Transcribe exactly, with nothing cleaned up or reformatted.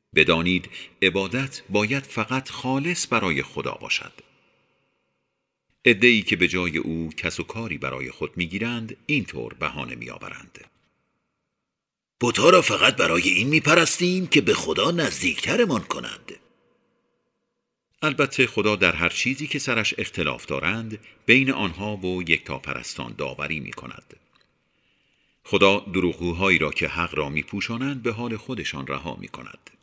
بدانید عبادت باید فقط خالص برای خدا باشد. عده‌ای که به جای او کس و کاری برای خود میگیرند اینطور بهانه میآورند: بت‌ها را فقط برای این میپرستیم که به خدا نزدیکترمان کنند. البته خدا در هر چیزی که سرش اختلاف دارند بین آنها و یکتاپرستان داوری می کند. خدا دروغگوهایی را که حق را می پوشانند به حال خودشان رها می کند.